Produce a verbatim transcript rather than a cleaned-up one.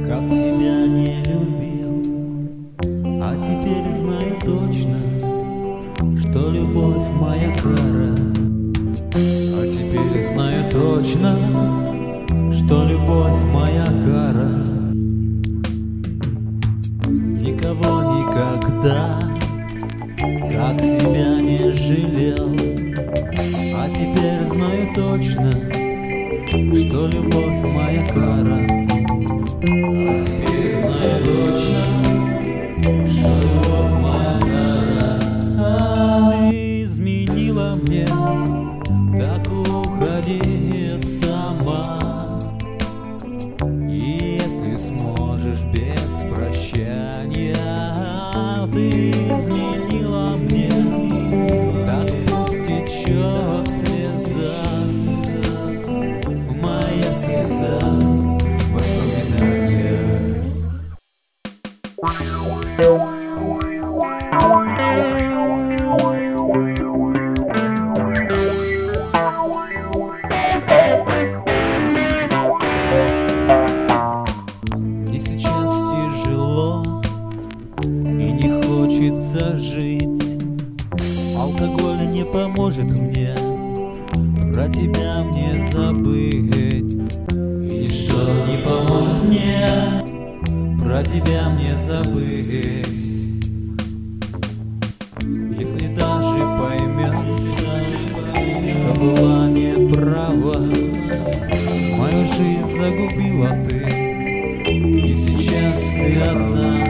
как тебя не любил, а теперь знаю точно, что любовь моя кара. А теперь знаю точно, что любовь моя кара. Никого никогда, как себя не жалел, а теперь знаю точно, что любовь моя кара. А теперь знаю точно, что любовь моя кара. А ты изменила мне, так уходи сама. И если сможешь без прощания, ты изменила мне, так пусть течет слеза, моя слеза воспоминания. Мне сейчас тяжело и не хочется жить. Алкоголь не поможет мне про тебя мне забыть. И ничто не поможет мне про тебя мне забыть. Если даже поймешь, что была неправа, мою жизнь загубила ты, и сейчас ты одна.